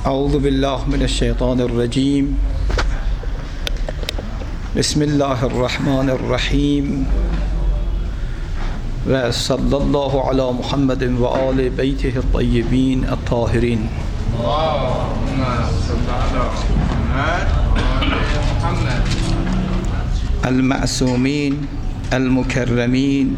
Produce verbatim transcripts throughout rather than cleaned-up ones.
أعوذ بالله من الشيطان الرجيم. بسم الله الرحمن الرحيم. وصلى الله على محمد وآل بيته الطيبين الطاهرين. اللهم صل على محمد وآل محمد المعصومين المكرمين،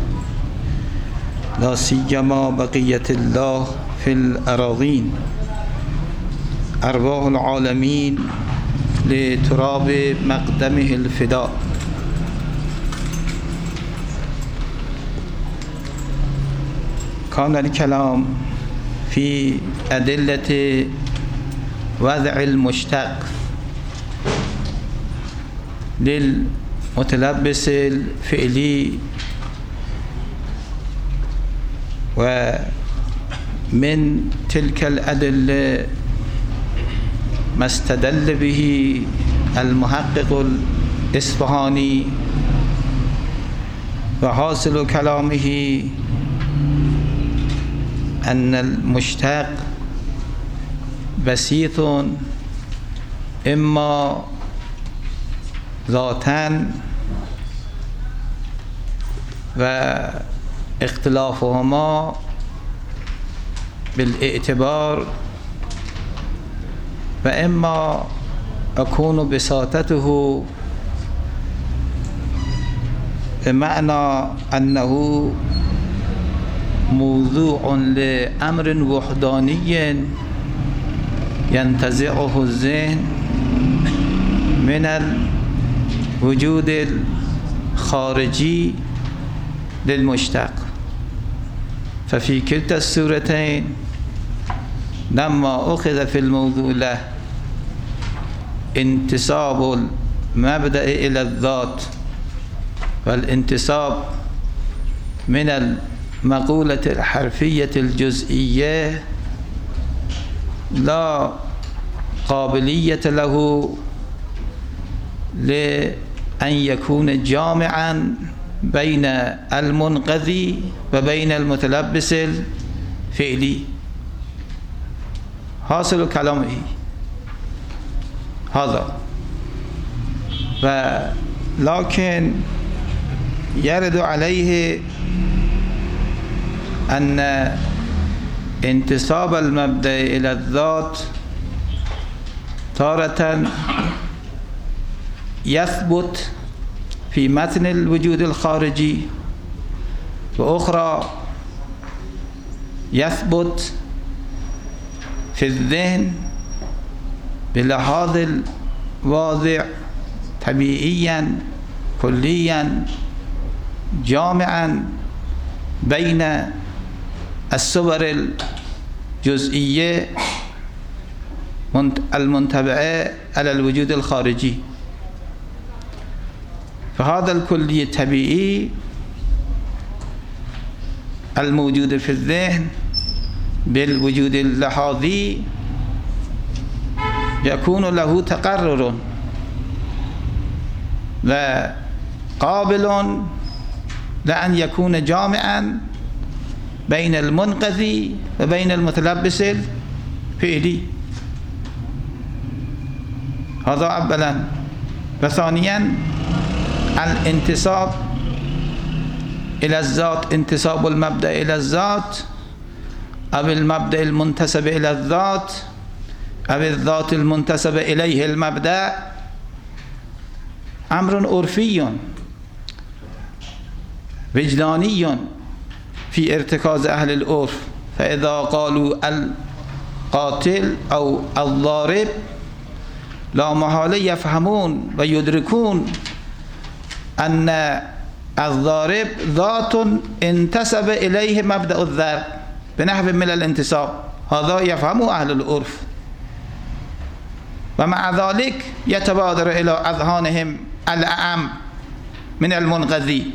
لا سيما بقية الله في الأراضين. أرواح العالمين لتراب مقدمه الفداء. كان الكلام في أدلة وضع المشتق للمتلبس الفعلي، ومن تلك الأدلة ما استدل به المحقق الإصفهاني، وحاصل كلامه أن المشتق بسيط إما ذاتا، واختلافهما بالاعتبار، وإما أكون بساطته بمعنى أنه موضوع لأمر وحداني ينتزعه الذهن من الوجود الخارجي للمشتق. ففي كلتا الصورتين لما أخذ في الموضوع له انتساب المبدأ إلى الذات، والانتساب من المقولة الحرفية الجزئية لا قابلية له لأن يكون جامعا بين المنقذي وبين المتلبس الفعلي. حاصل كلامه هذا. ولكن يرد عليه أن انتساب المبدأ إلى الذات تارة يثبت في متن الوجود الخارجي، وأخرى يثبت في الذهن بلحاظ الواضع طبيعيا كليا جامعا بين الصور الجزئية المنتبعة على الوجود الخارجي. فهذا الكلي الطبيعي الموجود في الذهن بالوجود اللحاظي يكون له تقرر وقابل لأن يكون جامعا بين المنقذي وبين المتلبس الفعلي. هذا أولا. وثانيا الانتساب إلى الذات، انتساب المبدأ إلى الذات أو المبدأ المنتسب إلى الذات أو الذات المنتسب إليه المبدأ أمر عرفي وجداني في ارتكاز أهل العرف. فإذا قالوا القاتل أو الضارب لا محالة يفهمون ويدركون أن الضارب ذات انتسب إليه مبدأ الضرب بنحو من الانتساب. هذا يفهمه أهل العرف، ومع ذلك يتبادر إلى أذهانهم الأعم من المنقذي.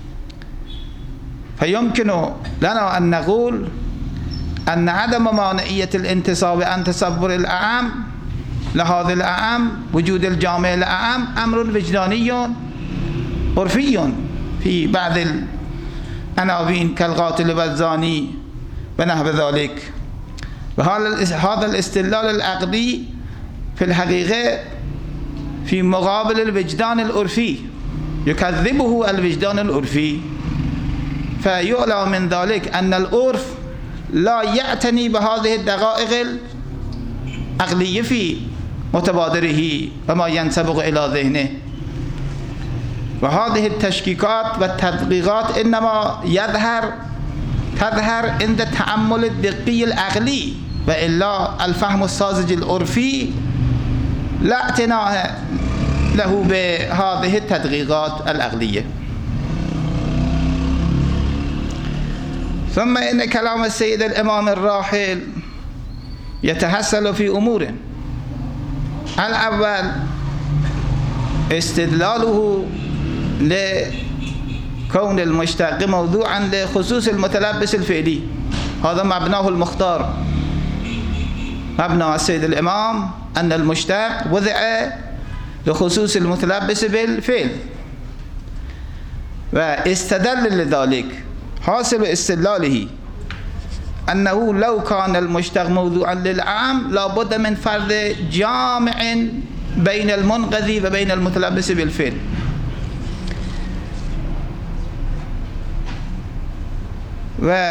فيمكن لنا أن نقول أن عدم مانعية الانتساب عن تصور الأعم لهذا الأعم، وجود الجامع الأعم، أمر وجداني عرفي في بعض العناوين كالقاتل والزاني ونحو ذلك. هذا الاستدلال العقدي في الحقيقة في مقابل الوجدان العرفي، يكذبه الوجدان العرفي. فيعلم من ذلك أن العرف لا يعتني بهذه الدقائق العقلية في متبادره وما ينسبق إلى ذهنه. وهذه التشكيكات والتدقيقات إنما يظهر تظهر عند التأمل الدقي العقلي، وإلا الفهم الساذج العرفي لا اعتناء له بهذه التدقيقات العقلية. ثم إن كلام السيد الإمام الراحل يتحصل في أمور: الأول استدلاله لكون المشتق موضوعا لخصوص المتلبس الفعلي، هذا مبناه المختار. مبنى السيد الإمام أن المشتق وضع لخصوص المتلبس بالفعل، واستدل لذلك. حاصل استدلاله أنه لو كان المشتق موضوعا للعام لابد من فرض جامع بين المنقذي وبين المتلبس بالفعل. و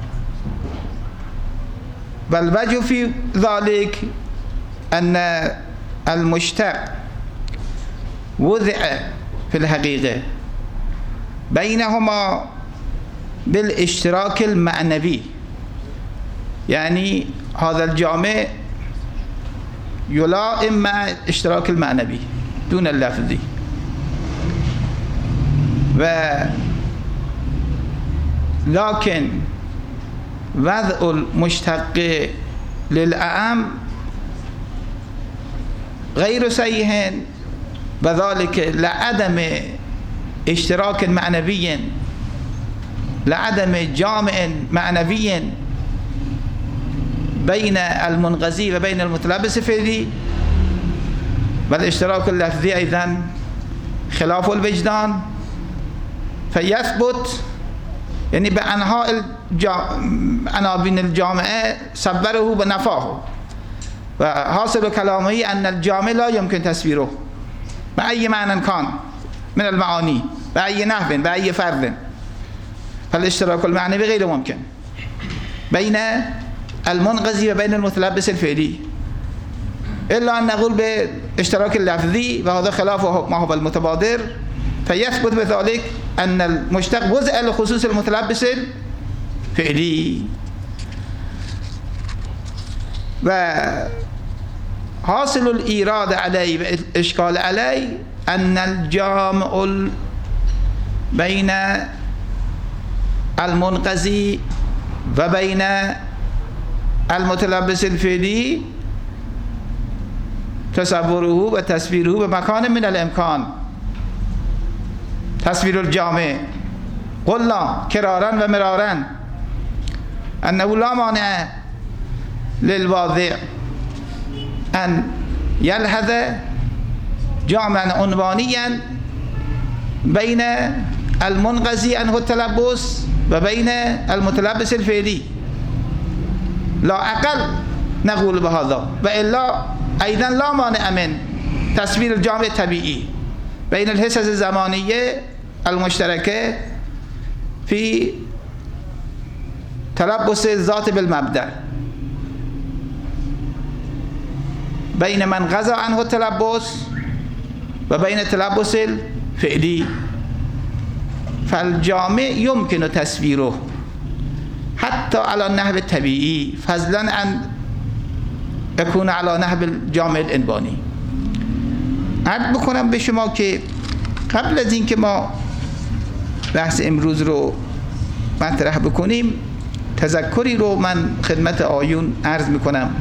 والوجه في ذلك أن المشتق وضع في الحقيقة بينهما بالاشتراك المعنوي، يعني هذا الجامع يلائم مع الاشتراك المعنوي دون اللفظي. و لكن وضع المشتق للأعم غير صحيح، وذلك لعدم اشتراك معنوي، لعدم جامع معنوي بين المنغزي وبين المتلبس فيه. والاشتراك اللفظي أيضا خلاف الوجدان، فيثبت يعني بأنحاء عناوين الجامعة صبره ونفاه. وحاصل كلامه أن الجامع لا يمكن تسويره بأي معنى كان من المعاني، بأي نحو، بأي فرد. فالاشتراك المعنوي غير ممكن بين المنغزي وبين المتلبس الفعلي، إلا أن نقول بالاشتراك اللفظي، وهذا خلاف ما هو المتبادر. فيثبت بذلك أن المشتق وضع لخصوص المتلبس الفعلي. وحاصل الإيراد عليه والإشكال عليه أن الجامع بين المنقذي وبين المتلبس الفعلي تصوره وتصويره بمكان من الإمكان، تصوير الجامع. قلنا كرارا ومرارا أنه لا مانع للواضع أن يلحظ جامعا عنوانيا بين المنغزي عنه التلبس وبين المتلبس الفعلي، لا أقل نقول بهذا. وإلا أيضا لا مانع من تصوير الجامع الطبيعي بين الحصص الزمانية المشتركة في تلبس الذات بالمبدأ، بين من غزا عنه التلبس وبين التلبس الفعلي. فالجامع يمكن تصويره حتى على النحو الطبيعي، فضلا عن يكون على نحو الجامع الانباني. عرض بکنم به شما که قبل از اینکه ما بحث امروز رو مطرح بکنیم، تذکری رو من خدمت آیون عرض میکنم.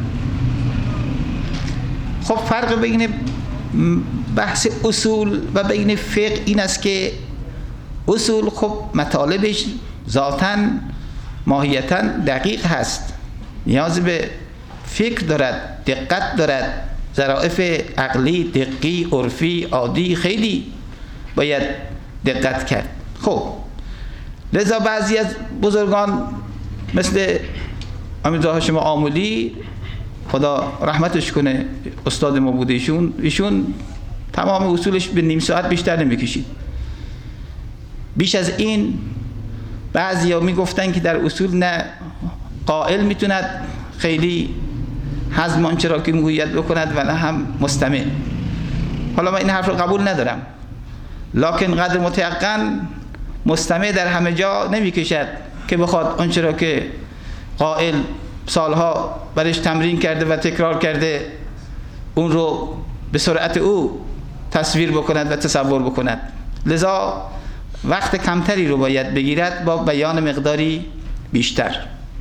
خب فرق بین بحث اصول و بین فقه این است که اصول خب مطالبش ذاتاً ماهیتاً دقیق هست، نیاز به فکر دارد، دقت دارد، ظرافت عقلی، دقی، عرفی، عادی خیلی باید دقت کرد. خب لذا بعضی از بزرگان مثل امیرزا هاشم آملی خدا رحمتش کنه، استاد ما بوده ایشون ایشون تمام اصولش به نیم ساعت بیشتر نمیکشید. بیش از این بعضیا میگفتن که در اصول نه قائل میتوند خیلی هضم آنچه را که میگوید بکند و نه هم مستمع. حالا من این حرف رو قبول ندارم، لکن قدر متیقن مستمع در همه جا نمیکشد که بخواد آنچه را که قائل سالها برش تمرین کرده و تکرار کرده اون رو به سرعت او تصویر بکند و تصور بکند. لذا وقت کمتری رو باید بگیرد با بیان مقداری بیشتر.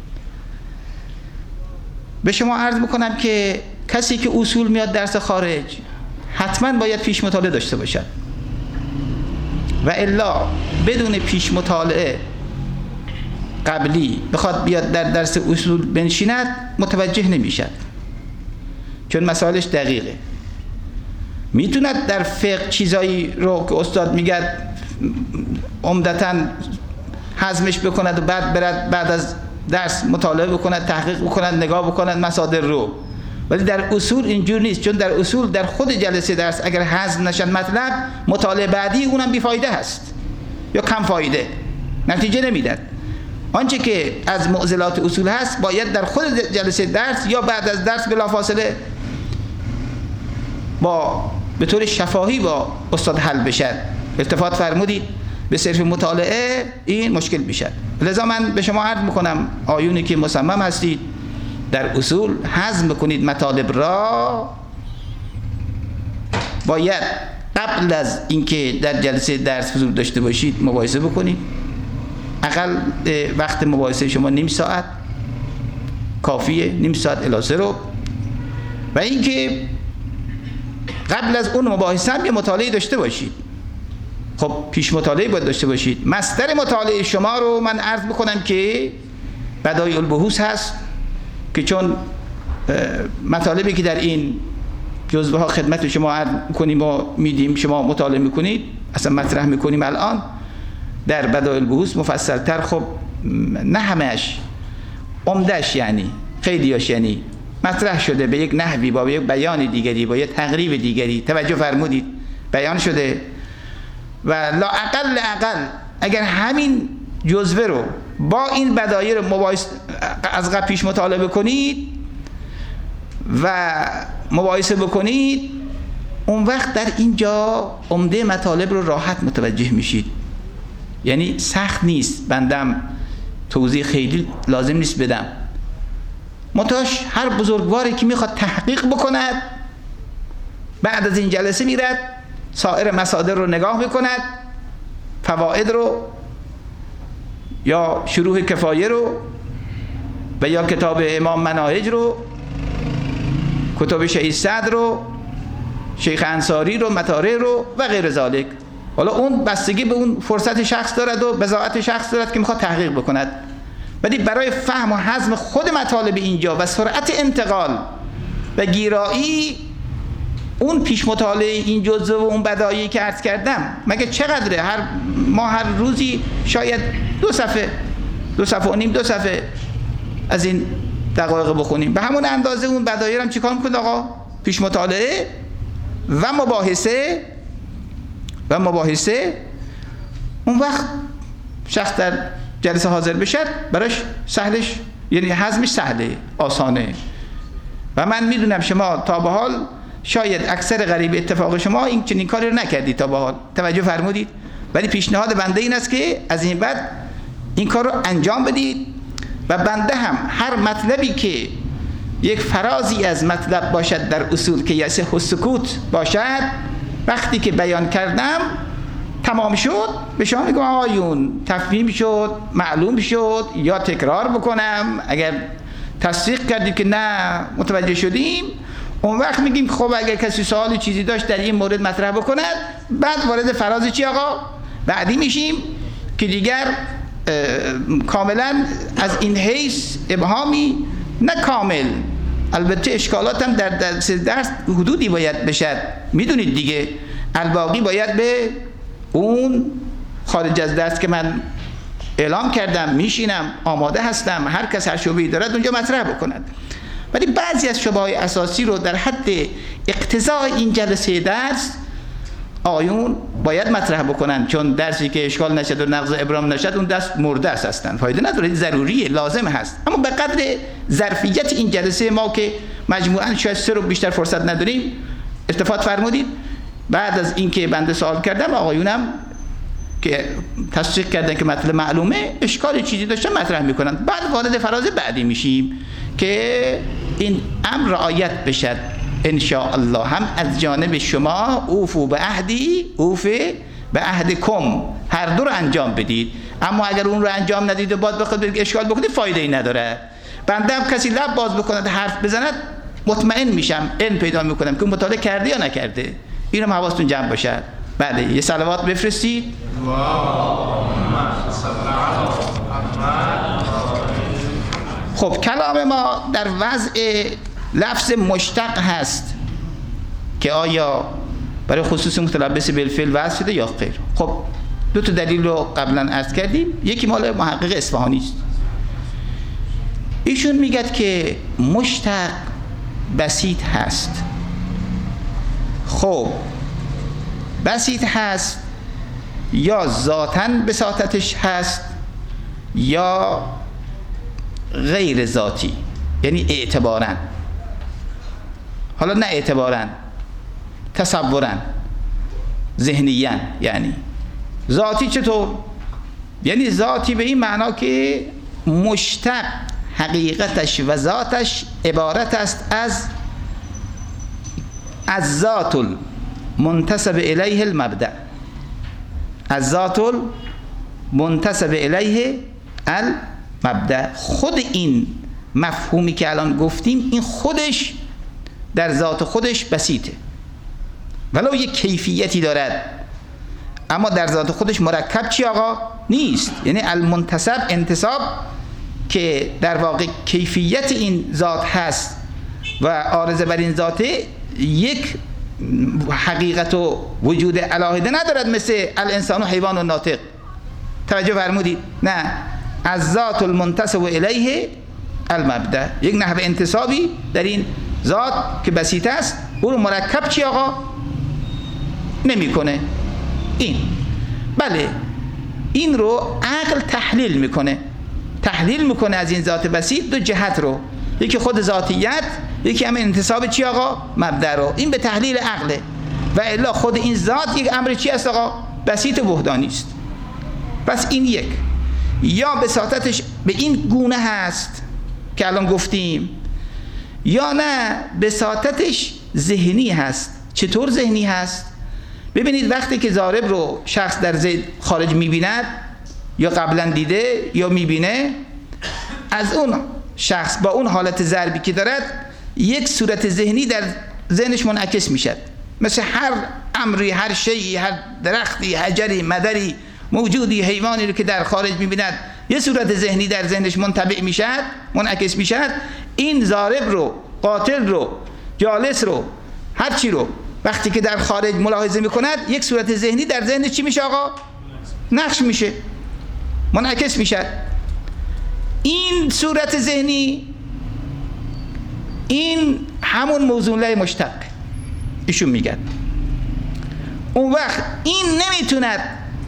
به شما عرض میکنم که کسی که اصول میاد درس خارج حتما باید پیش مطالعه داشته باشد و الا بدون پیش مطالعه قبلی بخواد بیاد در درس اصول بنشیند متوجه نمیشد، چون مسائلش دقیقه. میتوند در فقه چیزایی رو که استاد میگه عمدتاً هضمش بکند و بعد برد بعد از درس مطالعه بکند، تحقیق بکند، نگاه بکند مصادر رو، ولی در اصول اینجور نیست. چون در اصول در خود جلسه درس اگر هضم نشد مطلب، مطالعه بعدی اونم بیفایده هست یا کم فایده، نتیجه نمیداد. آنچه که از معضلات اصول هست باید در خود جلسه درس یا بعد از درس بلافاصله با به طور شفاهی با استاد حل بشد. التفات فرمودید به صرف مطالعه این مشکل میشد. لذا من به شما عرض میکنم آیونی که مصمم هستید در اصول هضم کنید مطالب را، باید قبل از اینکه در جلسه درس حضور داشته باشید مباحثه بکنید. اقل وقت مباحثه شما نیم ساعت کافیه، نیم ساعت الی سه رو. و اینکه قبل از اون مباحثه هم یه مطالعه داشته باشید. خب پیش مطالعه باید داشته باشید. مصدر مطالعه شما رو من عرض بکنم که بدایع البحوث هست، که چون مطالبی که در این جزوه ها خدمت شما عرض کنیم و میدیم شما مطالعه میکنید، اصلا مطرح میکنیم الان در بدایع البحوث مفصل تر. خب نه همش، عمدش یعنی خیلیاش یعنی مطرح شده به یک نحوی با یک بیان دیگری با یک تقریب دیگری، توجه فرمودید، بیان شده. و لا اقل اقل اگر همین جزوه رو با این بدایع رو مباحث از قبل پیش مطالعه بکنید و مباحثه بکنید، اون وقت در اینجا عمده مطالب رو راحت متوجه میشید. یعنی سخت نیست، بندم توضیح خیلی لازم نیست بدم. متاش هر بزرگواری که میخواد تحقیق بکند بعد از این جلسه میرد سایر مصادر رو نگاه میکند، فواید رو یا شروح کفایه رو و یا کتاب امام مناهج رو، کتاب شهید صدر رو، شیخ انصاری رو، مطارح رو و غیر ذالک. حالا اون بستگی به اون فرصت شخص دارد و بضاعت شخص دارد که میخواد تحقیق بکند. ولی برای فهم و هضم خود مطالب اینجا و سرعت انتقال و گیرایی اون پیش مطالعه این جزوه و اون بدایعی که عرض کردم مگه چقدره؟ هر ما هر روزی شاید دو صفحه دو صفحه و نیم دو صفحه از این دقایق بخونیم. به همون اندازه اون بدایع هم چیکار میکنه آقا؟ پیش مطالعه و مباحثه و مباحثه اون وقت شخص در جلسه حاضر بشد براش سهلش، یعنی هضمش سهله، آسانه. و من میدونم شما تا به حال شاید اکثر غریب اتفاق شما این چنین کاری رو نکردید تا به حال، توجه فرمودید. ولی پیشنهاد بنده این است که از این بعد این کار رو انجام بدید و بنده هم هر مطلبی که یک فرازی از مطلب باشد در اصول که یصح السکوت باشد، وقتی که بیان کردم تمام شد به شما میگم آیون تفهیم شد، معلوم شد، یا تکرار بکنم. اگر تصدیق کردید که نه متوجه شدیم، اون وقت میگیم خب اگر کسی سوالی چیزی داشت در این مورد مطرح بکند. بعد وارد فراز چی آقا؟ بعدی میشیم که دیگر کاملا از این حیث ابهامی نه کامل، البته اشکالات هم در درس درس حدودی باید بشد، میدونید دیگه، الباقی باید به اون خارج از درس که من اعلام کردم میشینم، آماده هستم هر کس هر شبهه‌ای دارد اونجا مطرح بکند. ولی بعضی از شبهه‌های اساسی رو در حد اقتضای این جلسه درس آیون باید مطرح بکنن، چون درسی که اشکال نشد و نقض ابرام نشد اون دست مرده است، هستن فایده نداره، ضروریه، لازم هست. اما به قدر ظرفیت این جلسه ما که مجموعاً شاید سه رو بیشتر فرصت نداریم، التفات فرمودید. بعد از اینکه بنده سوال کردم آقایونم که تصدیق کردن که مطلب معلومه، اشکال چیزی داشتن مطرح میکنن. بعد وارد فراز بعدی میشیم که این امر رعایت بشد ان شاء الله، هم از جانب شما اوفو به عهدی اوفه به عهدکم، هر دو رو انجام بدید. اما اگر اون رو انجام ندید و بعد بخواد بگید اشکال بکنید فایده ای نداره. بنده هم کسی لب باز بکند حرف بزند مطمئن میشم، علم پیدا میکنم که مطالعه کرده یا نکرده. اینو حواستون جمع باشه. بله یه صلوات بفرستید. خب کلام ما در وضع لفظ مشتق هست که آیا برای خصوص متلبس بالفعل وضع شده یا غیر. خب دو تا دلیل رو قبلا عرض کردیم، یکی مال محقق اصفهانی است. ایشون میگه که مشتق بسیط هست. خب بسیط هست یا ذاتاً بساطتش هست یا غیر ذاتی، یعنی اعتباراً، حالا نه اعتباراً، تصوراً، ذهنیاً. یعنی ذاتی چطور؟ یعنی ذاتی به این معنا که مشتق حقیقتش و ذاتش عبارت است از از ذات المنتسب الیه المبدأ، از ذات المنتسب الیه المبدأ. خود این مفهومی که الان گفتیم این خودش در ذات خودش بسیطه، ولو یک کیفیتی دارد اما در ذات خودش مرکب چی آقا؟ نیست. یعنی المنتسب انتساب که در واقع کیفیت این ذات هست و عارضه بر این ذاته، یک حقیقت و وجود علاهده ندارد مثل الانسان و حیوان و ناطق. توجه فرمودید؟ نه، از ذات المنتسب الیه المبدأ، یک نحو انتسابی در این ذات که بسیط است او رو مرکب چی آقا؟ نمیکنه. این بله این رو عقل تحلیل میکنه، تحلیل میکنه از این ذات بسیط دو جهت رو، یکی خود ذاتیت، یکی هم انتساب چی آقا؟ مبدأ رو. این به تحلیل عقله و الا خود این ذات یک امر چی است آقا؟ بسیط و وحدانی است. پس این یک، یا بساطتش به این گونه هست که الان گفتیم، یا نه بساطتش ذهنی هست. چطور ذهنی هست؟ ببینید وقتی که ضارب رو شخص در ذهن خارج میبیند یا قبلا دیده یا میبینه، از اون شخص با اون حالت ضربی که دارد یک صورت ذهنی در ذهنش منعکس میشد. مثل هر امری، هر شیئی، هر درختی، حجری، مدری، موجودی، حیوانی رو که در خارج میبیند یه صورت ذهنی در ذهنش منطبع میشد، منعکس میشد. این ضارب رو، قاتل رو، جالس رو، هر چی رو وقتی که در خارج ملاحظه میکند یک صورت ذهنی در ذهنش چی میشه آقا؟ نقش میشه، منعکس میشه. این صورت ذهنی این همون موزون مشتق ایشون میگن. اون وقت این نمیتوند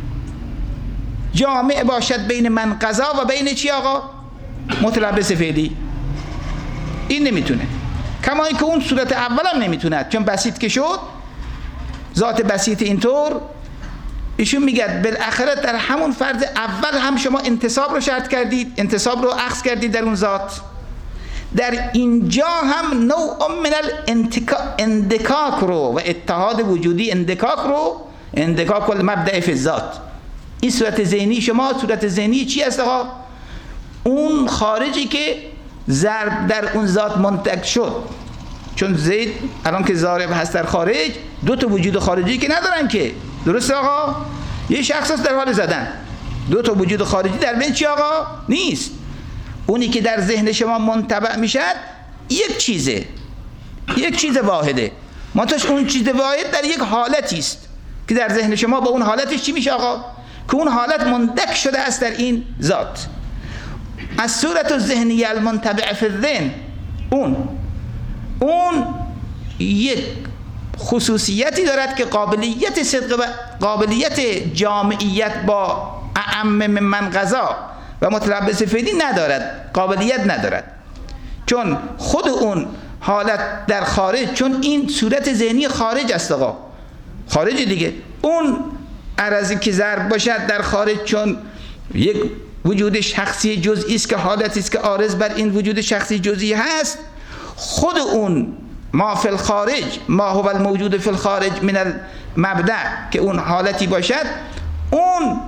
جامع باشد بین من قضا و بین چی آقا؟ متلبس فعلی. این نمیتونه، کما اینکه اون صورت اول هم نمیتوند، چون بسیط که شد ذات بسیط اینطور. ایشون میگه بالاخره در همون فرض اول هم شما انتساب رو شرط کردید، انتساب رو اخذ کردید در اون ذات، در اینجا هم نوع من الاندکاک رو و اتحاد وجودی اندکاک رو، اندکاک المبدأ فی الذات. این صورت ذهنی شما صورت ذهنی چی است آقا؟ اون خارجی که ضرب در اون ذات منتج شد. چون زید الان که ضارب هست در خارج، دو تا وجود خارجی که ندارن که، درسته آقا؟ یه شخص هست در حال زدن، دو تا وجود خارجی در بین چی آقا؟ نیست. اونی که در ذهن شما منطبع میشد یک چیزه، یک چیز واحده، منتش اون چیز واحد در یک حالتی است که در ذهن شما با اون حالتش چی میشه آقا؟ که اون حالت مندک شده است در این ذات. از صورت الذهنی المنتبع فی الذهن، اون اون یک خصوصیتی دارد که قابلیت صدق و قابلیت جامعیت با اعم من قضا و متلبس فعلی ندارد، قابلیت ندارد، چون خود اون حالت در خارج، چون این صورت ذهنی خارج است آقا، خارج دیگه. اون عرضی که ضرب باشد در خارج، چون یک وجود شخصی جزئی است که حالتی است که عارض بر این وجود شخصی جزئی هست، خود اون ما فی الخارج، ما هو الموجود فی الخارج من المبدأ که اون حالتی باشد، اون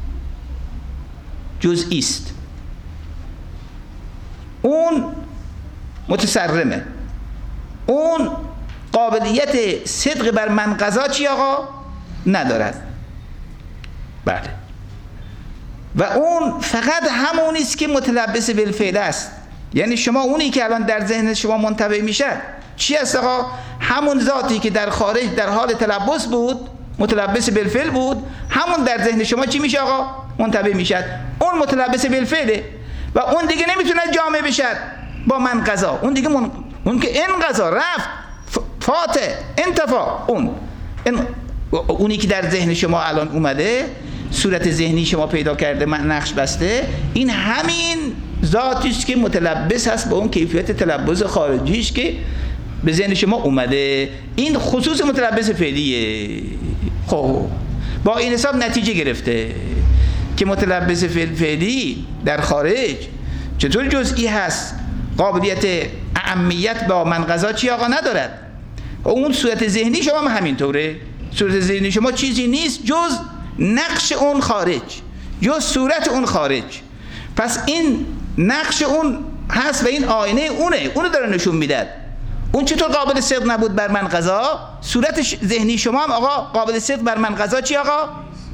جزئی است، اون متصرمه، اون قابلیت صدق بر من قضا چی آقا ندارد. بله، و اون فقط همونی است که متلبس بالفعل است. یعنی شما اونی که الان در ذهن شما منتبه میشه چی است آقا؟ همون ذاتی که در خارج در حال تلبس بود، متلبس بالفعل بود، همون در ذهن شما چی میشه آقا؟ منتبه میشه. اون متلبس بالفعله و اون دیگه نمیتونه جامع بشه با من قضا. اون دیگه من... اون که این قضا رفت فاته انتفا، اون این... اونی که در ذهن شما الان اومده، صورت ذهنی شما پیدا کرده، من نقش بسته، این همین ذاتی است که متلبس هست با اون کیفیت تلبس خارجیش که به ذهن شما اومده. این خصوص متلبس فعلیه. خب با این حساب نتیجه گرفته که متلبس فعلی در خارج چطور جزئی هست، قابلیت اعمیت با من قضا چی آقا ندارد. اون صورت ذهنی شما هم همینطوره. صورت ذهنی شما چیزی نیست جز نقش اون خارج، جز صورت اون خارج. پس این نقش اون هست و این آینه اونه، اونو داره نشون میداد. اون چطور قابل صدق نبود بر من قضا؟ صورت ذهنی شما هم آقا قابل صدق بر من قضا چی آقا؟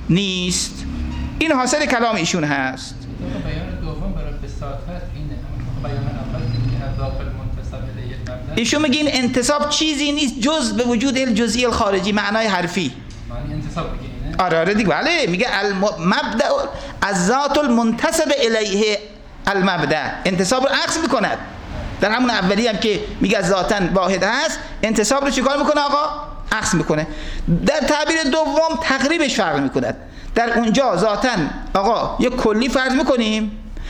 نیست. این حاصل کلام ایشون هست. بیان دوم برای بساطت اینه، بیان اول که اضافه المنتسب الیه المبدأ، ایشون میگه این انتساب چیزی نیست جز به وجود الجزئی الخارجی، معنای حرفی. معنی انتساب بگه اینه؟ آره آره دیگه، بله، میگه المبدأ الذات المنتسب الیه المبدأ، انتساب رو عکس میکند. در همون اولی هم که میگه ذاتاً واحد هست، انتساب رو چیکار میکنه آقا؟ عکس میکنه. در تعبیر دوم تقریبش فرق میکند. در اونجا ذاتاً آقا یک کلی فرض میکنیم،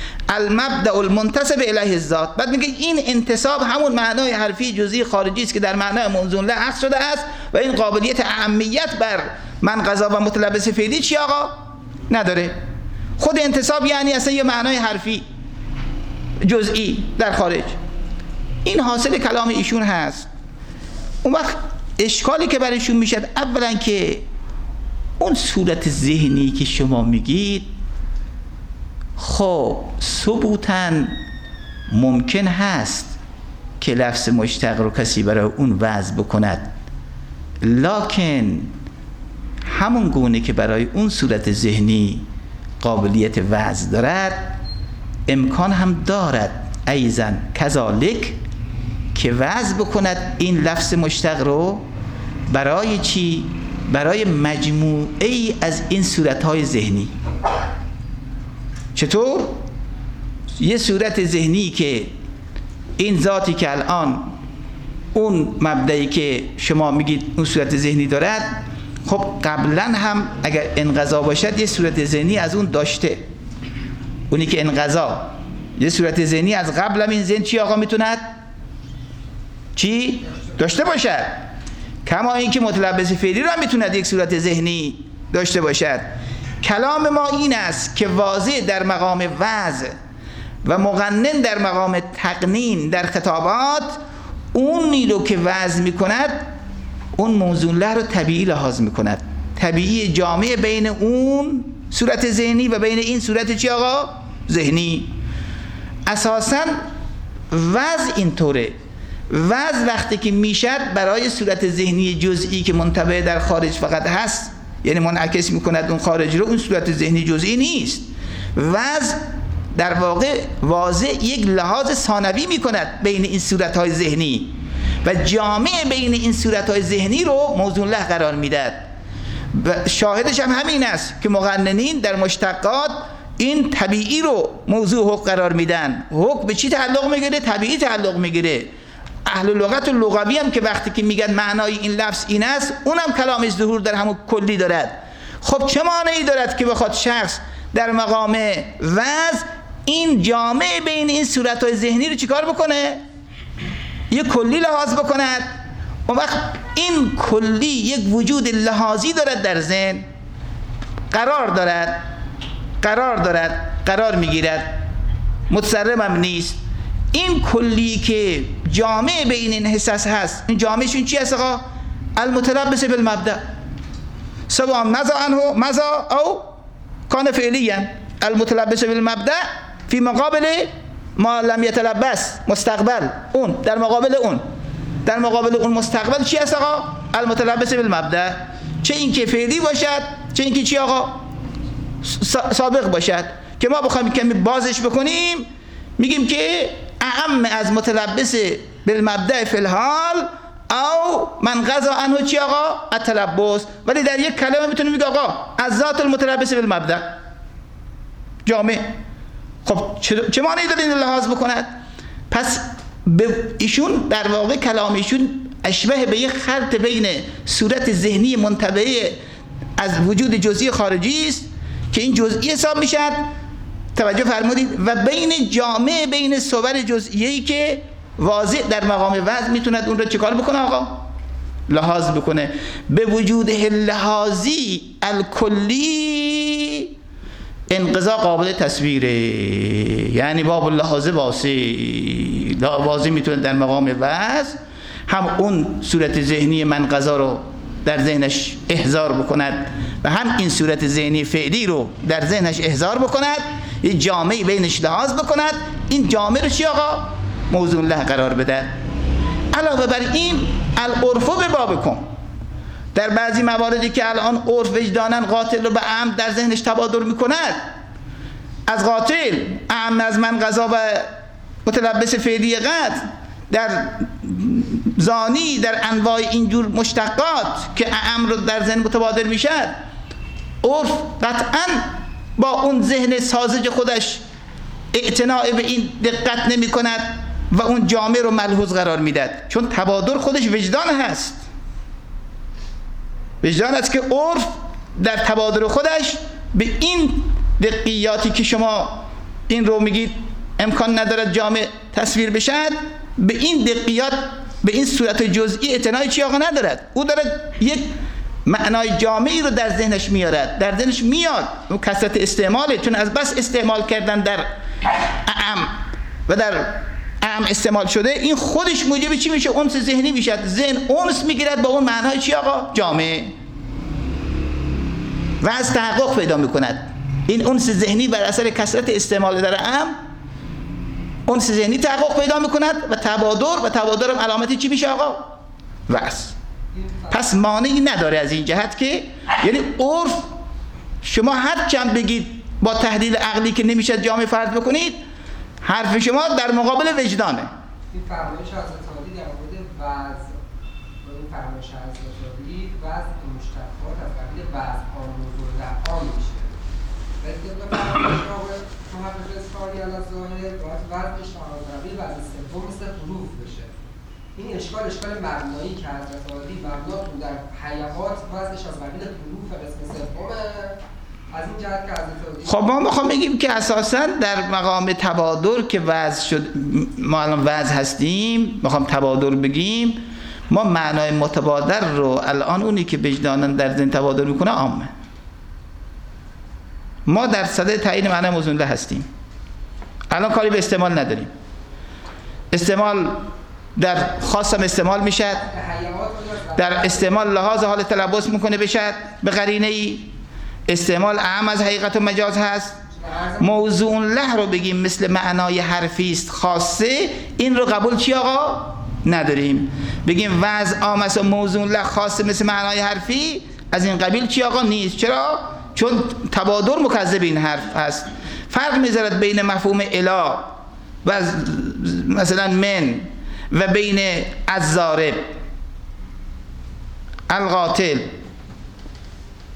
المبدأ المنتسب الیه الذات، بعد میگه این انتساب همون معنای حرفی جزئی خارجی است که در معنای موزون له عکس شده است و این قابلیت اهمیت بر من قضا و متلبس فعلی چی آقا؟ نداره. خود انتساب یعنی اصلا یه معنای حرفی جزئی در خارج. این حاصل کلام ایشون هست. اون وقت اشکالی که برایشون میشد، اولا که اون صورت ذهنی که شما میگید خب ثبوتاً ممکن هست که لفظ مشتق رو کسی برای اون وضع بکند، لکن همون گونه که برای اون صورت ذهنی قابلیت وضع دارد، امکان هم دارد ایضاً کذالک که وضع بکند این لفظ مشتق رو برای چی؟ برای مجموعه ای از این صورتهای ذهنی. چطور؟ یه صورت ذهنی که این ذاتی که الان اون مبدئی که شما میگید اون صورت ذهنی دارد، خب قبلا هم اگر انقضا باشد یه صورت ذهنی از اون داشته. اونی که انقضا یه صورت ذهنی از قبل هم این ذهن چی آقا میتوند؟ چی؟ داشته باشد. کما اینکه متلبس فعلی را میتوند یک صورت ذهنی داشته باشد. کلام ما این است که واضح در مقام وضع و مقنن در مقام تقنین در خطابات، اونی رو که وضع میکند اون موزون له رو طبیعی لحاظ میکند، طبیعی جامع بین اون صورت ذهنی و بین این صورت چی آقا؟ ذهنی. اساساً وضع اینطوره. وضع وقتی که میشد برای صورت ذهنی جزئی که منتبه در خارج فقط هست، یعنی منعکس میکند اون خارج رو، اون صورت ذهنی جزئی نیست. وضع در واقع واضح یک لحاظ ثانوی میکند بین این صورتهای ذهنی و جامع بین این صورتهای ذهنی رو موضوع له قرار میدهد. و شاهدش هم همین است که مقننین در مشتقات این طبیعی رو موضوع حکم قرار میدن. حکم به چی تعلق میگیره؟ طبیعی تعلق میگیره. اهل لغت و لغوی هم که وقتی که میگن معنای این لفظ این است، اونم کلامش ظهور در همون کلی دارد. خب چه معنی دارد که بخواد شخص در مقام وضع این جامع بین این صورت‌های ذهنی رو چیکار بکنه؟ یک کلی لحاظ بکند. اون وقت این کلی یک وجود لحاظی دارد، در ذهن قرار دارد، قرار دارد، قرار میگیرد، متصرف هم نیست. این کلی که جامع بین این حساس هست، این جامعشون چی هست آقا؟ المتلبس بالمبدأ سواء مضى عنه مضى او کان فعلیا. المتلبس بالمبدأ فی مقابل ما لم يتلبس مستقبل، اون در مقابل اون در مقابل اون مستقبل چی هست آقا؟ المتلبس بالمبدأ. چه این که فعلی باشد، چه این که چی آقا؟ سابق باشد. که ما بخوایم کمی بازش بکنیم میگیم که اعم از متلبس بالمبدأ فی الحال او من قضا عنه چی آقا؟ التلبس. ولی در یک کلمه میتونیم میگه آقا از ذات المتلبس بالمبدأ جامع. خب چه معنی داره این لحاظ بکند؟ پس به ایشون در واقع کلام ایشون اشبه به یک خلط بین صورت ذهنی منتبع از وجود جزئی خارجی است که این جزئی حساب میشد، توجه فرمودید، و بین جامع بین صور جزئیه‌ای که واضح در مقام وضع میتوند اون رو چیکار بکنه آقا؟ لحاظ بکنه. به وجود لحاظی الکلی انقضا قابل تصویره، یعنی باب اللحاظه واسی واضح میتونه در مقام وضع هم اون صورت ذهنی منقضا رو در ذهنش احضار بکند و هم این صورت ذهنی فعلی رو در ذهنش احضار بکند، این جامعی بینش لحاظ بکند. این جامع رو چی آقا؟ موضوع له قرار بده. علاوه بر این العرف به بابکم، در بعضی مواردی که الان عرف وجدانن قاتل رو به عمد در ذهنش تبادر میکند، از قاتل عمد از من قضا و متلبس فعلی قتل، در زانی در انواع اینجور مشتقات که اعم رو در ذهن متبادر میشد، عرف قطعا با اون ذهن ساذج خودش اعتناع به این دقت نمی کند و اون جامع رو ملحوظ قرار میداد، چون تبادر خودش وجدان هست. وجدان است که عرف در تبادر خودش به این دقیقاتی که شما این رو میگید امکان ندارد جامع تصویر بشد، به این دقیقات، به این صورت جزئی اعتنای چی آقا ندارد. او دارد یک معنای جامعی رو در ذهنش میارد، در ذهنش میاد. اون کثرت استعماله، چون از بس استعمال کردن در اعم و در اعم استعمال شده، این خودش موجب چی میشه؟ اونس ذهنی میشه. ذهن اونس میگیرد با اون معنای چی آقا؟ جامع. و از تحقق پیدا میکند. این اونس ذهنی بر اثر کثرت استعمال در اعم اونس ذهنی تحقق پیدا میکند و تبادر، و تبادر هم علامتی چی میشه آقا؟ وصل. پس مانعی نداره از این جهت که یعنی عرف شما هر چند بگید با تحلیل عقلی که نمیشه جامع فرض بکنید، حرف شما در مقابل وجدانه. این فرمایش حضرت عالی در مورد وضع و این فرمایش حضرت عالی وضع مشتقات از قبیل وضع ها موضوع لحا میشه. ولی طبق فرمایش آقای محقق اصفهانی علی ظاهر باید وضعش قبیل وضع سوم مثل حروف بشه. این اشکال اشکال مبنایی که حضرت عالی مبنا تو در حیات وضعش از قبیل حروف قسم سومه. از این جهت که حضرت خب ما میخوام بگیم که اساسا در مقام تبادر که وضع شد، ما الان وضع هستیم، میخوام تبادر بگیم، ما معنای متبادر رو الان اونی که وجدانن در ذهن تبادر میکنه عامه. ما در صدد تعیین معنای موضوع له هستیم، الان کاری به استعمال نداریم. استعمال در خاصم استعمال میشد، در استعمال لحاظ حال تلبس میکنه بشد به قرینه ای. استعمال اعم از حقیقت و مجاز هست. موضوع له رو بگیم مثل معنای حرفی است خاصه، این رو قبول چی آقا؟ نداریم. بگیم وضع عام است و موضوع له خاصه مثل معنای حرفی، از این قبیل چی آقا؟ نیست. چرا؟ چون تبادر مکذب این حرف هست. فرق میذارد بین مفهوم الا و مثلا من و بین الضارب، القاتل،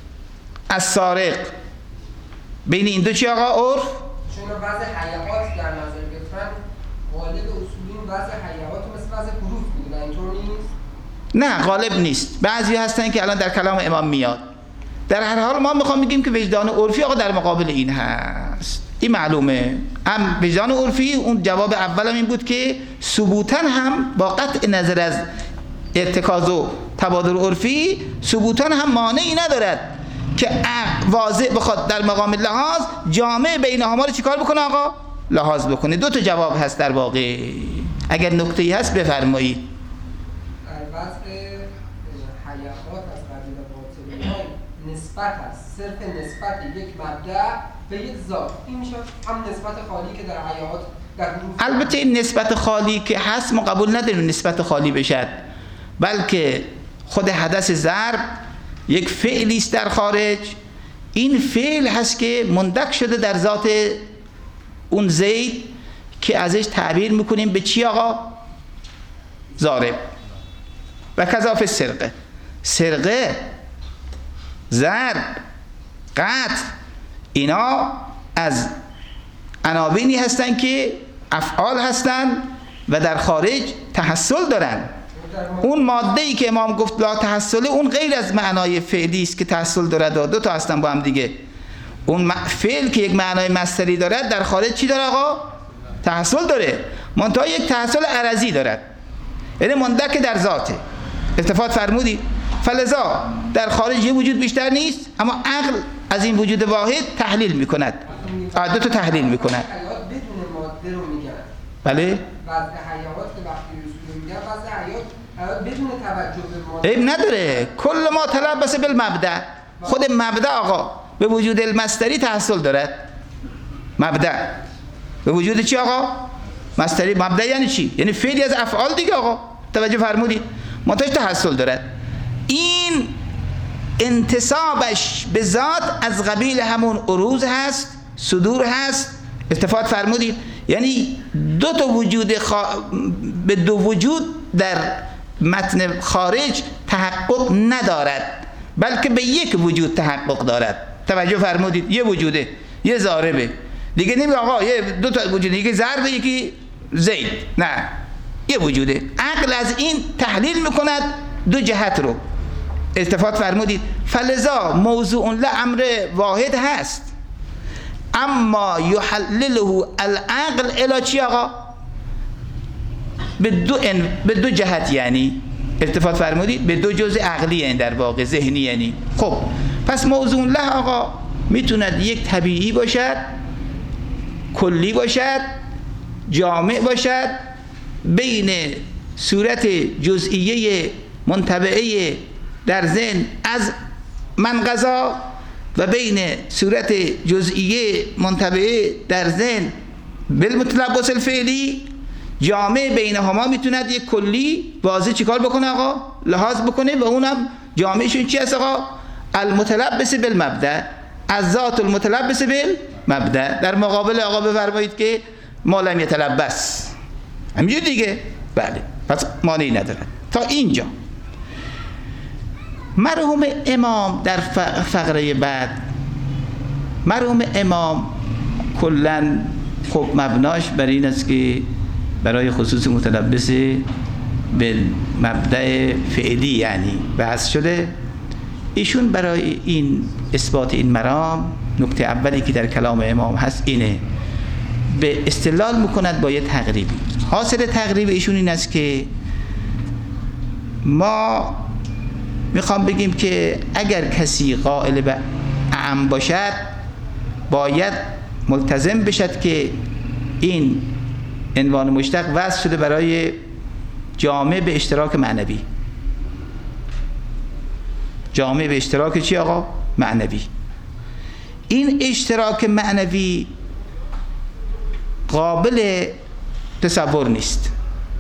از سارق بین این دو چی آقا عرف؟ چون وضع حیوات در نظر گرفتن غالب اصولی وضع حیوات مثل وضع حروف میدونن، اینطور نیست؟ نه غالب نیست. بعضی هستن که الان در کلام امام میاد. در هر حال ما میخوام بگیم که وجدان عرفی آقا در مقابل این هست، این معلومه. هم وجدان عرفی اون جواب اولم این بود که ثبوتاً هم با قطع نظر از ارتکاز و تبادل عرفی ثبوتاً هم مانعی ندارد که واضح بخواد در مقام لحاظ جامع بینهما رو چیکار بکنه آقا؟ لحاظ بکنه. دو تا جواب هست در واقع. اگر نکته‌ای هست بفرمایید. در وضع حیوات از قبیل باطنی نسبت هست، صرف نسبت یک مبدأ به یک ذات، این میشه هم نسبت خالی که در حیوات در حروف. البته این نسبت خالی که هست ما قبول نداریم نسبت خالی بشد، بلکه خود حدث ضرب یک فعلی است در خارج. این فعل هست که مندک شده در ذات اون زید که ازش تعبیر میکنیم به چی آقا؟ ضارب. و کذا فی سرقه، سرقه، ضرب، قطع، اینا از عناوینی هستن که افعال هستن و در خارج تحصل دارن. اون ماده ای که امام گفت لا تحصله اون غیر از معنای فعلی است که تحصل دارد. دو تا هستن با هم دیگه. اون فعل که یک معنای مصدری دارد در خارج چی داره آقا؟ تحصل داره، منتها یک تحصل عرضی دارد، یعنی مندک در ذاته. التفات فرمودید؟ فلذا در خارج یه وجود بیشتر نیست، اما عقل از این وجود واحد تحلیل میکند، دو تا تحلیل میکند. حیات بدون ماده رو میگن. بله؟ وضع حیوات که وقتی رسول میگن وضع حیات حیات بدون توجه به ماده. عیب نداره. کل ما تلبس بالمبدأ، خود مبدأ آقا به وجود المصدری تحصل دارد. مبدأ به وجود چی آقا؟ مصدری. مبدأ یعنی چی؟ یعنی فعلی از افعال دیگه آقا. توجه فرمودید؟ منتهاش تحصل دارد. این انتصابش به ذات از قبیل همون عروض هست، صدور هست. التفات فرمودید؟ یعنی دو تا وجود خا... به دو وجود در متن خارج تحقق ندارد، بلکه به یک وجود تحقق دارد. توجه فرمودید؟ یه وجوده، یه ضاربه دیگه. نمی آقا یه دو تا وجود، یکی ضرب یکی زید، نه، یه وجوده. عقل از این تحلیل میکند دو جهت رو. التفات فرمودید؟ فلذا موضوع لامر واحد هست، اما یحلله العقل الی چی آقا؟ به دو ان به دو جهت، یعنی التفات فرمودید به دو جزء عقلی، یعنی در واقع ذهنی. یعنی خب پس موضوع له آقا میتوند یک طبیعی باشد، کلی باشد، جامع باشد، بین صورت جزئیه منطبعه در ذهن از من قضا و بین صورت جزئیه منطبعه در ذهن بالمتلبس الفعلی. جامع بینهما میتوند یک کلی واضح چیکار بکنه آقا؟ لحاظ بکنه، و اونم جامعشون چی هست آقا؟ المتلبس بالمبدأ، از ذات المتلبس بالمبدأ. در مقابل آقا بفرمایید که ما لم یتلبس، همینجور دیگه. بله، پس مانعی ندارد. تا اینجا مرحوم امام در فقره بعد، مرحوم امام کلن خب مبناش بر این است که برای خصوص متلبس به مبدأ فعلی یعنی بحث شده. ایشون برای این اثبات این مرام، نکته اولی که در کلام امام هست اینه، به استدلال میکند با یه تقریبی. حاصل تقریب ایشون این است که ما میخوام بگیم که اگر کسی قائل به اعم باشد باید ملتزم بشد که این عنوان مشتق وضع شده برای جامع به اشتراک معنوی. جامع به اشتراک چی آقا؟ معنوی. این اشتراک معنوی قابل تصور نیست.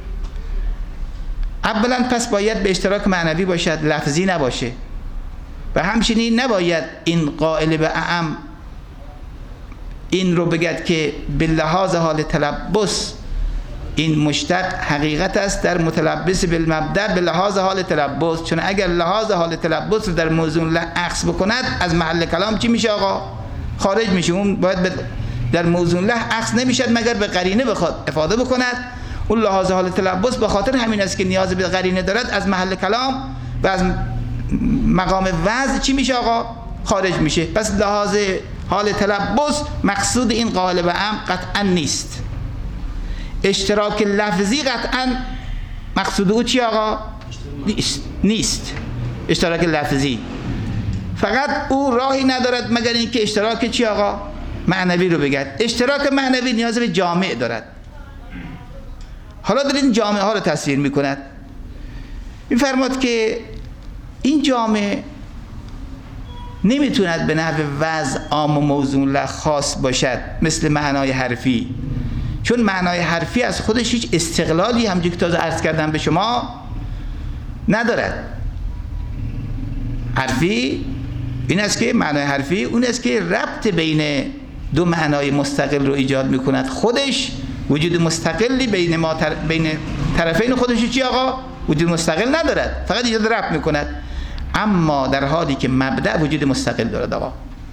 اولا پس باید به اشتراک معنوی باشد، لفظی نباشه. و همچنین نباید این قائل به اعم این رو بگد که به لحاظ حال تلبس این مشتق حقیقت است در متلبس بالمبدأ به لحاظ حال تلبس، چون اگر لحاظ حال تلبس رو در موضوع له عکس بکند از محل کلام چی میشه آقا؟ خارج میشه. اون باید در موضوع له عکس نمیشد مگر به قرینه بخواد افاده بکند. اون لحاظ حال تلبس به خاطر همین است که نیاز به قرینه دارد، از محل کلام و از مقام وضع چی میشه آقا؟ خارج میشه. پس لحاظ حال تلبس مقصود این قالب عام قطعا نیست. اشتراک لفظی قطعا مقصود او چی آقا؟ نیست. نیست اشتراک لفظی. فقط او راهی ندارد مگر اینکه اشتراک چی آقا؟ معنوی رو بگرد. اشتراک معنوی نیاز به جامع دارد. حالا دارید جامعه ها رو تصویر میکند. میفرماد که این جامعه نمیتوند به نحو وضع عام و موضوع له خاص باشد مثل معنای حرفی، چون معنای حرفی از خودش هیچ استقلالی همونجوری که تازه عرض کردم به شما ندارد. حرفی این است که معنای حرفی اون است که ربط بین دو معنای مستقل رو ایجاد میکند. خودش وجود مستقلی بین ما تر... بین طرفین خودش چی آقا؟ وجود مستقل ندارد، فقط ایجاد ربط میکند. اما در حالی که مبدأ وجود مستقل دارد آقا.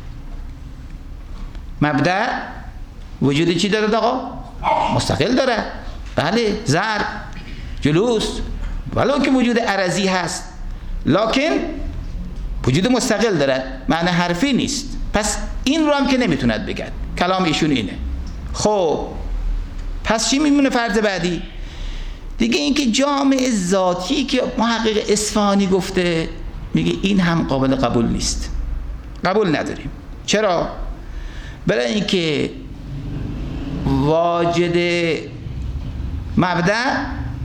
مبدأ وجود چی دارد آقا؟ مستقل دارد. بله، ضرب، جلوس، ولو که وجود عرضی هست لکن وجود مستقل دارد، معنی حرفی نیست. پس این رو هم که نمیتوند بگد. کلام ایشون اینه. خب پس چی میمونه فرض بعدی؟ دیگه اینکه جامع ذاتی که محقق اصفهانی گفته، میگه این هم قابل قبول نیست. قبول نداریم. چرا؟ برای اینکه واجد مبدأ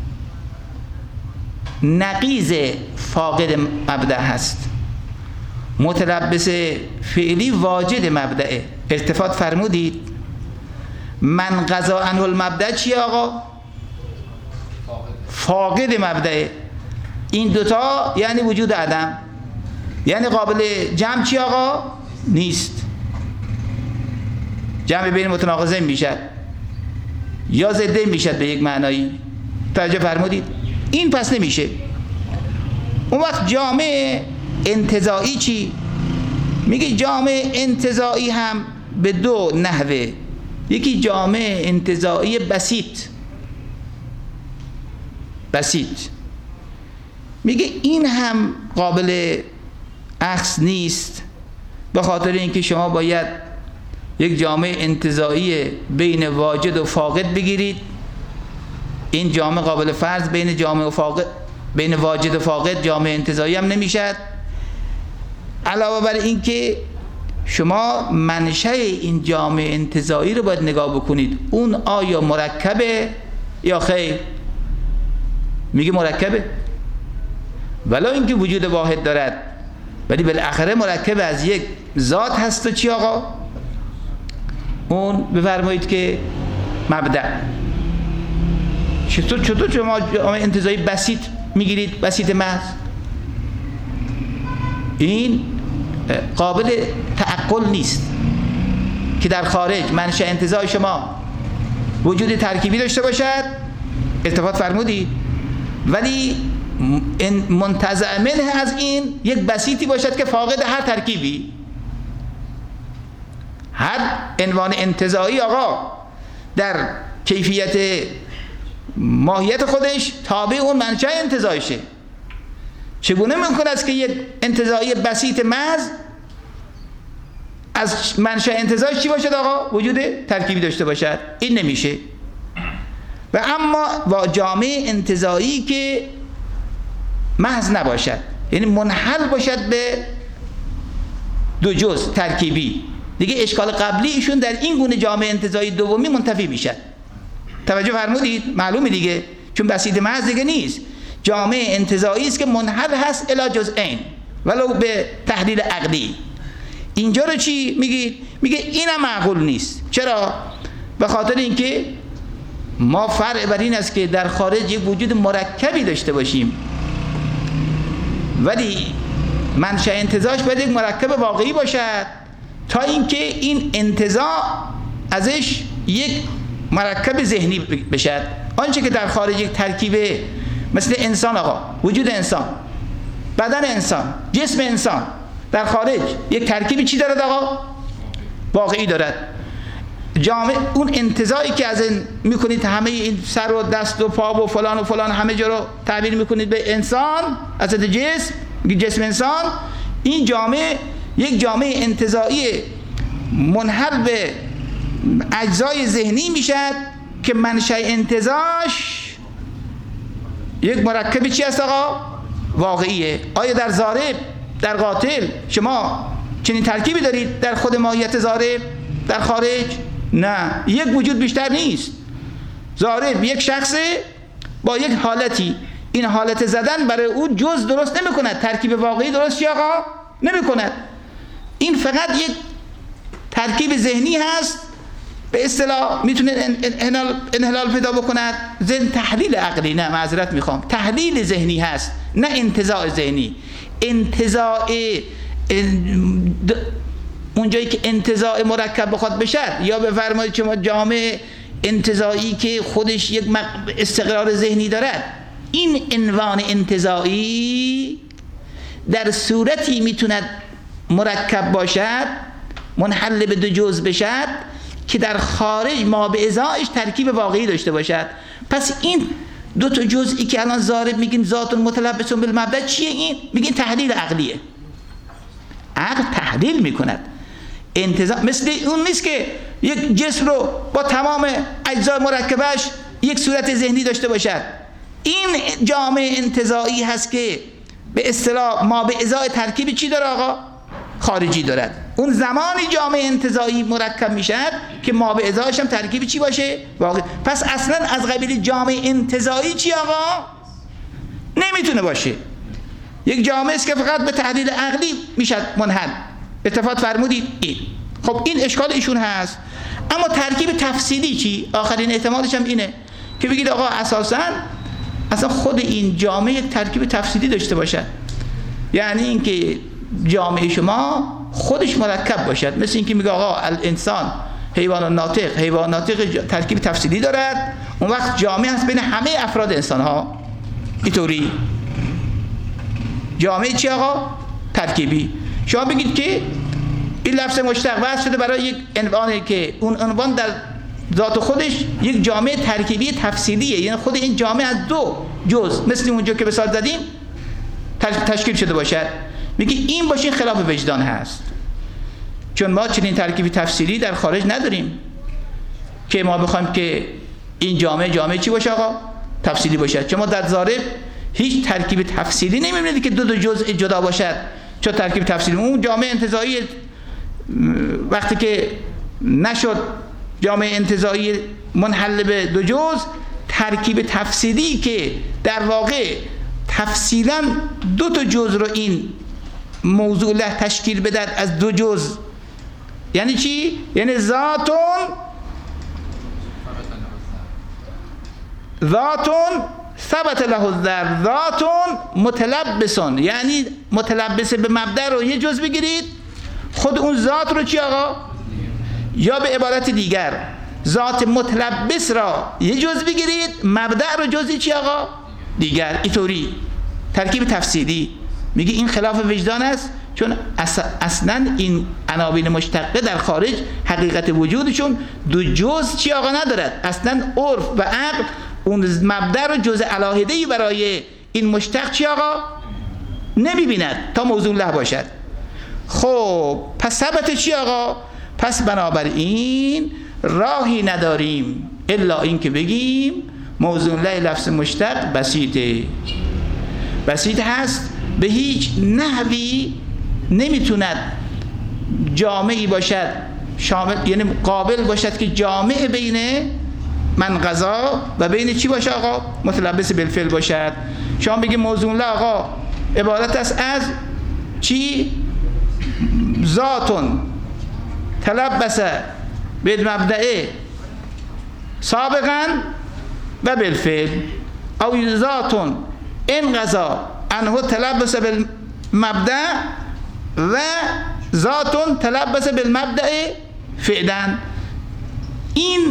نقیض فاقد مبدأ هست. متلبس فعلی واجد مبدأه. التفات فرمودید؟ من قضا عنه المبدأ چی آقا؟ فاقد مبدأه. این دوتا یعنی وجود عدم، یعنی قابل جمع چی آقا؟ نیست. جمع بین متناقضین میشد یا ضدین میشد به یک معنایی. توجه فرمودید؟ این پس نمیشه. اون وقت جامع انتزاعی چی؟ میگه جامع انتزاعی هم به دو نحوه. یکی جامع انتزاعی بسیط بسیط میگه این هم قابل عکس نیست، به خاطر اینکه شما باید یک جامع انتزاعی بین واجد و فاقد بگیرید. این جامع قابل فرض بین جامع و فاقد، بین واجد و فاقد جامع انتزاعی هم نمیشد. علاوه بر اینکه شما منشأ این جامع انتزاعی رو باید نگاه بکنید، اون آیا مرکبه یا خیر؟ میگه مرکبه، ولی اینکه وجود واحد دارد، ولی بالاخره مرکب از یک ذات هست. و چی آقا؟ اون بفرمایید که مبدأ. چطور چطور شما جامع انتزاعی بسیط میگیرید؟ بسیط محض. این قابل تعقل نیست که در خارج منشأ انتزاع شما وجود ترکیبی داشته باشد. التفات فرمودید؟ ولی منتزع منه از این یک بسیطی باشد که فاقد هر ترکیبی. هر عنوان انتزاعی آقا در کیفیت ماهیت خودش تابع اون منشأ انتزاعیشه. چگونه ممکن است که یک انتزاعی بسیط محض از منشأ انتزاعش چی باشد آقا؟ وجود ترکیبی داشته باشد. این نمیشه. و اما با جامع انتزاعی که محض نباشد، یعنی منحل باشد به دو جزء ترکیبی، دیگه اشکال قبلی ایشون در این گونه جامع انتزاعی دومی منتفی میشد. توجه فرمودید؟ معلومه دیگه، چون بسیط محض دیگه نیست. جامع انتزاعی است که منحل هست الی جزئین ولو به تحلیل عقلی. اینجا رو چی میگید؟ میگه اینم معقول نیست. چرا؟ به خاطر اینکه ما فرع بر این است که در خارج یک وجود مرکبی داشته باشیم، ولی منشأ انتزاعش باید یک مرکب واقعی باشد تا اینکه این انتزاع ازش یک مرکب ذهنی بشد. آنچه که در خارج یک ترکیب مثل انسان، آقا وجود انسان، بدن انسان، جسم انسان در خارج یک ترکیبی چی دارد آقا؟ واقعی دارد. جامعه اون انتزاعی که از این میکنید، همه این سر و دست و پا و فلان و فلان همه جا رو تعبیر میکنید به انسان، از جسم، جسم انسان، این جامعه یک جامعه انتزاعی منحل به اجزای ذهنی میشد که منشأ انتزاعش یک مرکب چی است آقا؟ واقعیه. آیا در ضارب، در قاتل شما چنین ترکیبی دارید در خود ماهیت ضارب در خارج؟ نه، یک وجود بیشتر نیست. ضارب یک شخصه با یک حالتی، این حالت زدن برای او جز درست نمی کند، ترکیب واقعی درست چی آقا؟ نمی کند. این فقط یک ترکیب ذهنی هست، به اصطلاح میتونه انحلال, انحلال پیدا بکند. ذهن تحلیل عقلی، نه معذرت میخوام، تحلیل ذهنی هست، نه انتزاع ذهنی. انتزاع اونجایی که انتزاع مرکب بخواد بشد، یا بفرمایید شما جامعه انتزاعی که خودش یک استقرار ذهنی دارد، این عنوان انتزاعی در صورتی میتوند مرکب باشد، منحل به دو جزء بشد که در خارج ما به ازایش ترکیب واقعی داشته باشد. پس این دو تا جزئی که الان ضارب میگین ذات متلبس بالمبدا چیه؟ این میگین تحلیل عقلیه. عقل تحلیل میکند. انتزاع مثل اون نیست که یک جسم رو با تمام اجزای مرکبش یک صورت ذهنی داشته باشد. این جامعه انتزاعی هست که به اصطلاح ما به ازای ترکیب چی داره آقا؟ خارجی دارد. اون زمانی جامعه انتزاعی مرکب میشد که ما به ازایش هم ترکیب چی باشه؟ واقع. پس اصلا از قبیل جامعه انتزاعی چی آقا؟ نمیتونه باشه. یک جامعه است که فقط به تحلیل عقلی میشد منحل. اتفاق فرمودید این. خب این اشکال ایشون هست. اما ترکیب تفصیلی چی؟ آخرین احتمالش هم اینه که بگید آقا اساساً اصلا خود این جامعه یک ترکیب تفصیلی داشته باشد. یعنی اینکه جامعه شما خودش مرکب باشد، مثل اینکه میگه آقا الانسان حیوان ناطق، حیوان ناطق ترکیب تفصیلی دارد، اون وقت جامعه هست بین همه افراد انسان ها. اینطوری جامعه چی آقا؟ ترکیبی. شما بگید که این لفظ مشتق وضع شده برای یک عنوانی که اون عنوان در ذات خودش یک جامعه ترکیبی تفصیلیه، یعنی خود این جامعه از دو جزء مثل اونجا که مثال زدیم تشکیل شده باشد. میگه این باشه خلاف وجدان هست، چون ما چنین ترکیبی تفصیلی در خارج نداریم که ما بخوایم که این جامعه جامعه چی باشه آقا؟ تفصیلی باشد. چون ما در ضارب هیچ ترکیب تفصیلی نمیبینید که دو دو جزء جدا باشد. چون ترکیب تفصیلی اون جامعه انتزاعی وقتی که نشد جامعه انتزاعی منحل به دو جزء، ترکیب تفصیلی که در واقع تفصیلا دو تا جزء رو این موضوع له تشکیل بدهد از دو جزء. یعنی چی؟ یعنی ذاتون ذاتون ثبت له الذر، ذاتون متلبسون، یعنی متلبس به مبدا رو یه جزء بگیرید، خود اون ذات رو چی آقا؟ یا به عبارت دیگر ذات متلبس را یه جزء بگیرید، مبدا رو جزئی چی آقا؟ دیگر. اینطوری ترکیب تفصیلی. میگه این خلاف وجدان است، چون اصلا این عناوین مشتقه در خارج حقیقت وجودشون دو جزء چی آقا ندارد. اصلا عرف و عقل اون مبدا رو جزء علاهده‌ای برای این مشتق چی آقا نمیبیند تا موضوع له باشد. خب پس ثبت چی آقا؟ پس بنابراین راهی نداریم الا این که بگیم موضوع له لفظ مشتق بسیطه. بسیط هست، به هیچ نحوی نمیتوند جامعی باشد شامل، یعنی قابل باشد که جامع بین من قضا و بین چی باشه آقا؟ متلبس بالفعل باشد. شما بگید موضوع له آقا عبارت است از چی؟ ذاتون تلبس بالمبدأ سابقا و بالفعل، او ذاتون انقضا عنه تلبس بالمبدأ و ذاتون تلبس بالمبدأ فعلا. این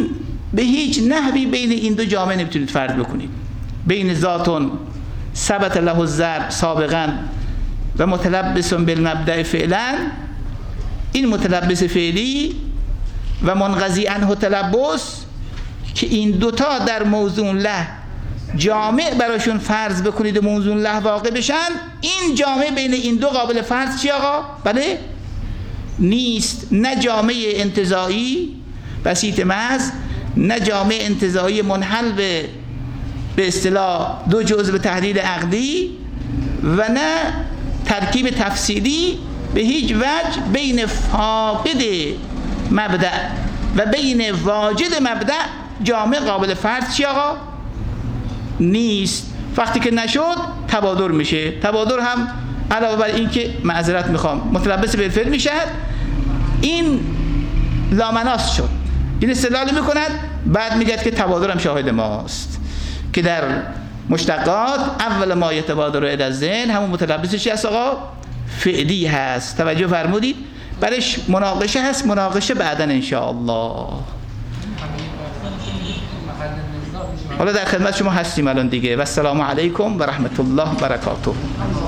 به هیچ نحوی بین این دو جامعه نمیتونید فرض بکنید. بین ذاتون ثبت له الضرب سابقا و متلبس بالمبدأ فعلا، این متلبس فعلی و منقضی عنه تلبس که این دوتا در موضوع له جامع براشون فرض بکنید و موضوع له واقع بشن، این جامع بین این دو قابل فرض چی آقا؟ بله؟ نیست. نه جامع انتزاعی بسیط محض، نه جامع انتزاعی منحل به به اصطلاح دو جزء به تحلیل عقلی، و نه ترکیب تفصیلی به هیچ وجه بین فاقد مبدأ و بین واجد مبدأ جامع قابل فرض چی آقا؟ نیست. وقتی که نشد تبادر میشه. تبادر هم علاوه بر این که معذرت میخوام متلبس بالفعل میشه، این لامناس شد. این استدلال میکند بعد میگه که تبادر هم شاهد ماست که در مشتقات اول ما یتبادر الی الذهن همون متلبسش هست آقا؟ فعلی هست. توجه فرمودید؟ برش مناقشه هست، مناقشه بعداً ان شاء الله. حالا در خدمت شما هستیم الان دیگه. و السلام علیکم و رحمت الله و برکاته.